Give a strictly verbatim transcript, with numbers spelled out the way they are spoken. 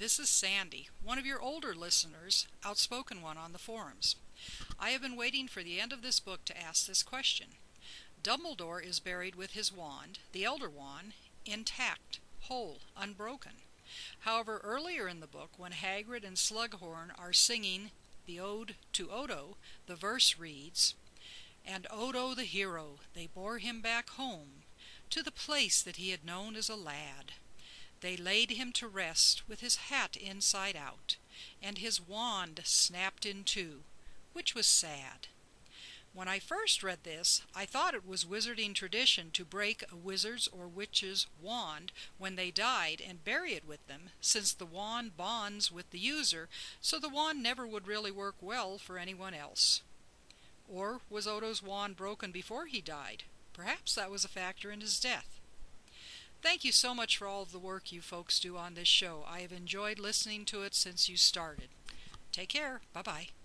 this is Sandy, one of your older listeners, outspoken one on the forums. I have been waiting for the end of this book to ask this question. Dumbledore is buried with his wand, the Elder Wand, intact, whole, unbroken. However, earlier in the book, when Hagrid and Slughorn are singing the Ode to Odo, the verse reads, "And Odo the hero, they bore him back home, to the place that he had known as a lad. They laid him to rest with his hat inside out, and his wand snapped in two, which was sad." When I first read this, I thought it was wizarding tradition to break a wizard's or witch's wand when they died and bury it with them, since the wand bonds with the user, so the wand never would really work well for anyone else. Or was Odo's wand broken before he died? Perhaps that was a factor in his death. Thank you so much for all of the work you folks do on this show. I have enjoyed listening to it since you started. Take care. Bye-bye.